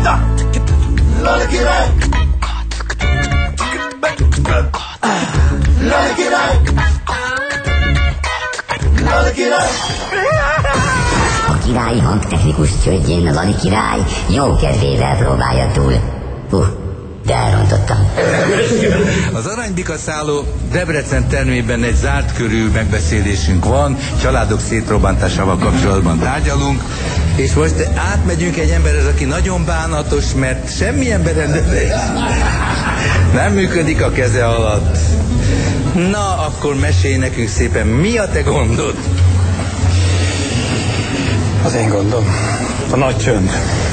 Lali király! Lali király! Lali király! A királyi hangtechnikus csődjén Lali király jó kedvével próbálja túl. De elrontottam. Az Aranybika szálló Debrecen termében egy zárt körű megbeszélésünk van, családok szétrobbantásával kapcsolatban tárgyalunk, és most átmegyünk egy emberhez, aki nagyon bánatos, mert semmilyen berendezés nem működik a keze alatt. Na, akkor mesélj nekünk szépen, mi a te gondod? Az én gondom. A nagy csönd.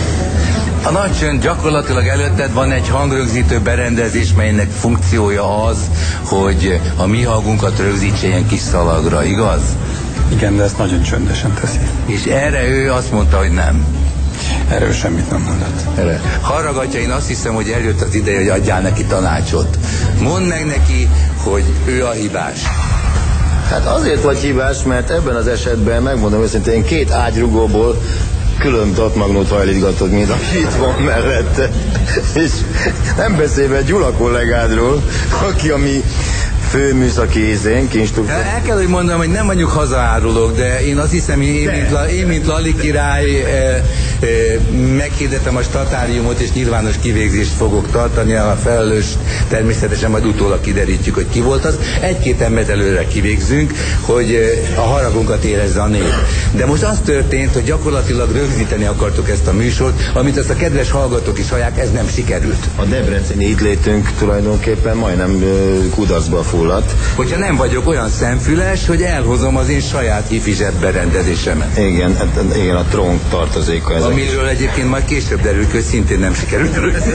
A nagy csönd, gyakorlatilag előtted van egy hangrögzítő berendezés, melynek funkciója az, hogy a mi hangunkat rögzítse ilyen kis szalagra, igaz? Igen, de ezt nagyon csöndesen teszi. És erre ő azt mondta, hogy nem. Erre ő semmit nem mondott. Erre. Harragatja, én azt hiszem, hogy eljött az ideje, hogy adjál neki tanácsot. Mondd meg neki, hogy ő a hibás. Hát azért vagy hibás, mert ebben az esetben, megmondom őszintén, 2 ágyrugóból külön tatmagnót hajlítgatod, mint aki itt van mellette. És nem beszélve Gyula kollégádról, aki a mi főműszaki instruktor. El kell, hogy mondom, hogy nem vagyunk hazaárulók, de én azt hiszem, én mint Lali király meghirdetem a statáriumot, és nyilvános kivégzést fogok tartani, a felelős természetesen majd utólag kiderítjük, hogy ki volt az. 1-2 embert előre kivégzünk, hogy a haragunkat érezze a nép. De most az történt, hogy gyakorlatilag rögzíteni akartuk ezt a műsort, amit azt a kedves hallgatók is hallják, ez nem sikerült. A debreceni itt létünk tulajdonképpen majdnem kudarcba fulladt. Hogyha nem vagyok olyan szemfüles, hogy elhozom az én saját hifi zsebberendezésemet. Igen, igen, a trónk tartozéka ez. Amiről egyébként majd később derül, hogy szintén nem sikerült.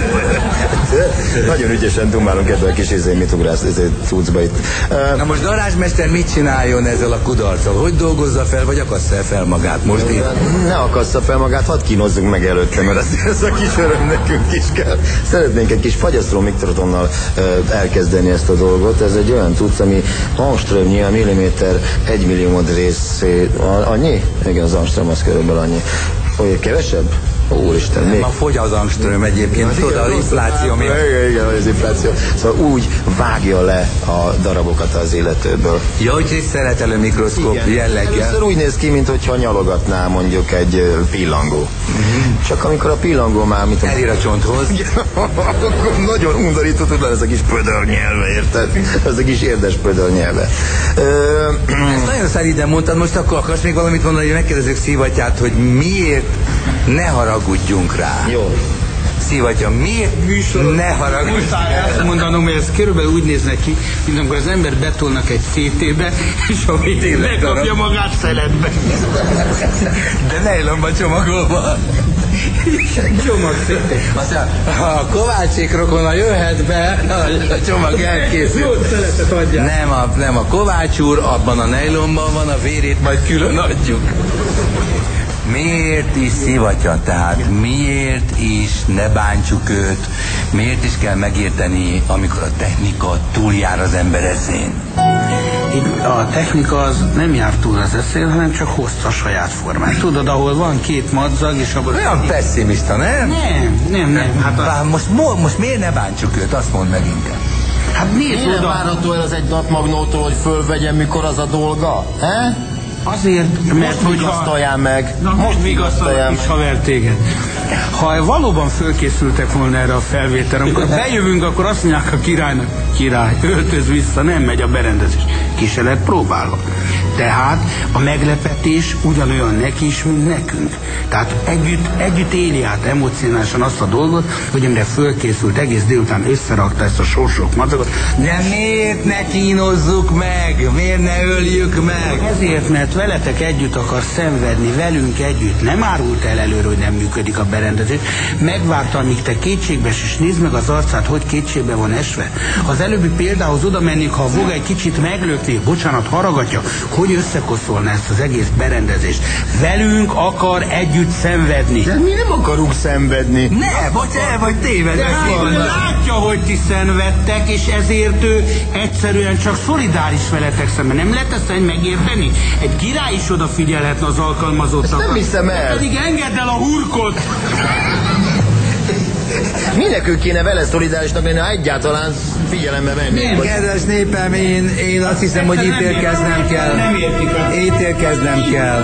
Nagyon ügyesen dumálunk ebben a kis mit ugrász cuccba itt. Na most darázsmester mit csináljon ezzel a kudarccal? Hogy dolgozza fel, vagy akassza fel magát? Most én... Ne akassza fel magát, hadd kínozzunk meg előtte, mert ez a kis öröm nekünk is kell. Szeretnénk egy kis fagyasztó mikrotonnal elkezdeni ezt a dolgot. Ez egy olyan cucc, ami angströmnyi, a milliméter 1 milliómod részé. Annyi? Igen, az angström az körülbelül annyi. Olyan kevesebb? Úristen, még. Ma fogy az angström egyébként, tudod, az infláció miatt. Igen, az infláció. Szóval úgy vágja le a darabokat az illetőből. Ja, hogy egy szeretelő mikroszkóp jelleggel. Először úgy néz ki, mintha nyalogatná mondjuk egy pillangó. Csak amikor a pillangó már... Elér a csonthoz. Akkor nagyon undorító tud lenni ez a kis pödörnyelve, érted? Ez a kis érdes pödörnyelve. Ezt nagyon szeriden mondtad, most akkor akarsz még valamit mondani, hogy megkérdezzük Szivattyát, hogy miért ne haragudjunk rá. Jó. Szivattyá, miért ne haragudjunk rá? Ezt mondanom, hogy ez körülbelül úgy néz neki, mint amikor az ember betolnak egy szétébe, és a végén megkapja magát szeletbe. De nejlomba csomagolva. Csomag szépen. Aztán a Kovácsék rokona jöhet be, a csomag elkészül. Jó szeletet adjál. Nem a Kovács úr, abban a nejlomban van, a vérét majd külön adjuk. Miért is Szivattyá, tehát miért is ne bántsuk őt, miért is kell megérteni, amikor a technika túljár az ember eszén? A technika az nem jár túl az eszén, hanem csak hozta a saját formát. Tudod, ahol van 2 madzag, és abban... Olyan pessimista, nem? Nem. Hát most miért ne bántsuk őt, azt mondd meg inkább. Hát nézd oda! Várható el az egy datmagnótól, hogy fölvegyem, mikor az a dolga? Azért, mert hogy vigasztaljál meg. Most vigasztaljál is haver téged. Ha valóban fölkészültek volna erre a felvételre, amikor bejövünk, akkor azt mondják a királynak, király, öltöz vissza, nem megy a berendezés. Ki se lett próbálva. Tehát a meglepetés ugyanolyan neki is, mint nekünk. Tehát együtt éli át emocionálisan azt a dolgot, hogy amire fölkészült egész délután összerakta ezt a sorsok madzagot. De miért ne kínozzuk meg? Miért ne öljük meg? Ezért, mert veletek együtt akar szenvedni, velünk együtt. Nem árult el előre, hogy nem működik a berendezés. Megvárta, amíg te kétségbe essz, és nézd meg az arcát, hogy kétségbe van esve. Az előbbi példához oda mennék, ha a Voga egy kicsit meglöknék, bocsánat, haragatja, hogy összekoszolna ezt az egész berendezést. Velünk akar együtt szenvedni. De mi nem akarunk szenvedni. Ne, bocs, el vagy tévedve. Látja, hogy ti szenvedtek, és ezért ő egyszerűen csak szolidáris veletek szemben. Nem lehet ezt megérteni? Egy király is odafigyelhetne az alkalmazottakra. Nem hiszem el. Pedig engedd el a hurkot! Minek ő kéne vele szolidárisnak lenni, ha egyáltalán figyelembe vennék? Kedves népem, én azt hiszem, hogy ítélkeznem kell. Ítélkeznem kell.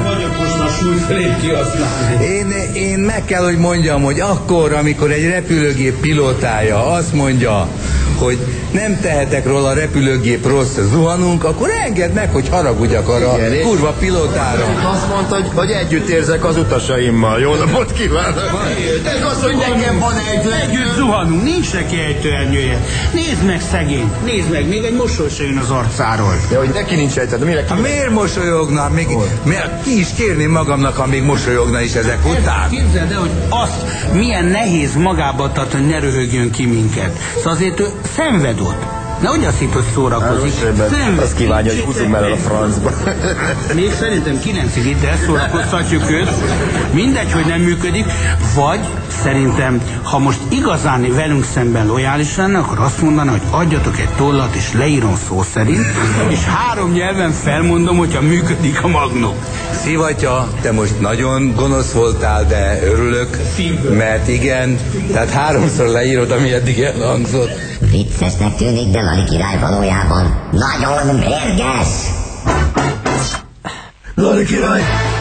Én meg kell, hogy mondjam, hogy akkor, amikor egy repülőgép pilótája azt mondja, hogy nem tehetek róla, a repülőgép rossz, zuhanunk, akkor engedd meg, hogy haragudjak arra a kurva pilótára. Azt mondta, hogy együtt érzek az utasaimmal. Jó napot kívánok! Ez az, hogy nekem van egy együtt zuhanunk, nincs neki ejtőernyője. Nézd meg szegény, nézd meg, még egy mosoly se jön az arcáról. De hogy neki nincs ejtőernyője, miért mosolyogna? Ki is kérném magamnak, ha még mosolyogna is ezek után. Képzeld el, hogy azt milyen nehéz magába tartani, hogy ne röhögjön ki minket. Szóval azért ő szenved ott. Nehogy azt hitt, hogy szórakozik. Azt kívánja, hogy húzzunk el a francba. Még szerintem 9-ig itt elszórakoztatjuk őt. Mindegy, hogy nem működik. Vagy szerintem, ha most igazán velünk szemben lojális lenne, akkor azt mondaná, hogy adjatok egy tollat, és leírom szó szerint, és 3 nyelven felmondom, hogyha működik a magnó. Szivatya, te most nagyon gonosz voltál, de örülök, mert igen, tehát 3-szor leírod, ami eddig elhangzott. Viccesnek tűnik, de Lali király valójában nagyon mérges. Lali király!